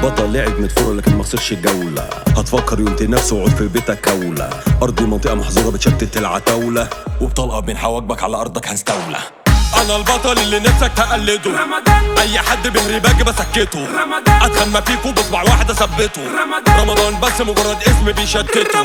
البطل لعب مدفورة لكن ما خسرش الجولة. هتفكر يوم تنافسه وقعد في بيتك كولة. أرضي منطقة محظورة بتشتت العتاولة، وبطلقة من حواجبك على أرضك هنستولى. أنا البطل اللي نفسك تقلده. أي حد بيهري باجي بسكته. أتخن ما فيكو بصبع واحد أثبته. رمضان بس مجرد اسم بيشتته.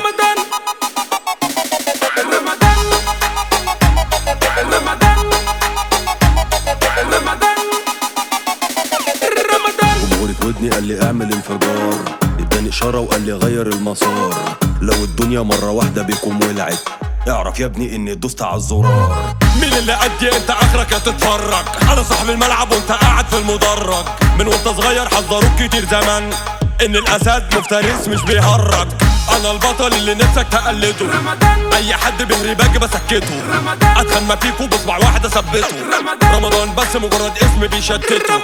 جمهوري في ودني قال لي اعمل انفجار، اداني اشاره وقال لي غير المسار. لو الدنيا مره واحده بيكم ولعت اعرف يا ابني اني دوست على الزرار. مين اللي قدي انت اخرك هتتفرج؟ انا صاحب الملعب وانت قاعد في المدرج. من وانت صغير حذروك كتير زمان ان الاسد مفترس مش بيهرج. انا البطل اللي نفسك تقلده. اي حد بيهري باجي بسكته. اتخن ما فيكو بصبع واحد اثبته. رمضان بس مجرد اسم بيشتته.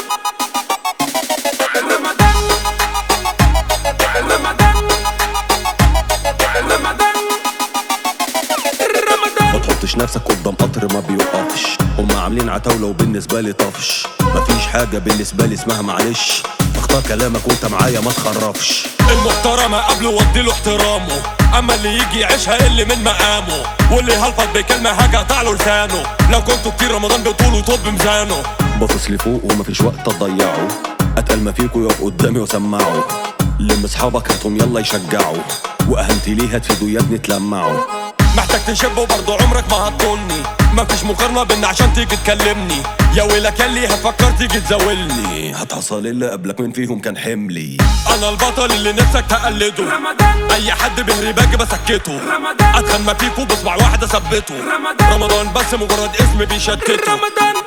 ما تحطش نفسك قدام قطر ما بيوقفش. هما عاملين عتاولة وبالنسبة لي طفش. مفيش حاجة بالنسبة لي اسمها معلش. اختار كلامك وانت معايا ما تخرفش. المحترم قبله واديله احترامه، اما اللي يجي يعيشها اللي من مقامه. واللي هلفت بكلمة حاجة قطع له لسانه. لو كنتوا كتير رمضان بطوله طب ميزانه. باصص لفوق ومفيش وقت تضيعه. اتقل ما فيكوا يقف قدامي وسمعوا. لم اصحابك هاتهم يلا يشجعوا. واهنتي ليه هتفيدوا يا ابني تلمعوا. محتاج تشب وبرضه عمرك ما هتطولني. مفيش مقارنة بينا عشان تيجي تكلمني. يا ويلك ياللي هتفكر تيجي تزاولني. هتحصل اللي قبلك من فيهم كان حملي. انا البطل اللي نفسك تقلده. اي حد بيهري باجي بسكته. اتخن ما فيكو بصبع واحد اثبته. رمضان بس مجرد اسم بيشتته.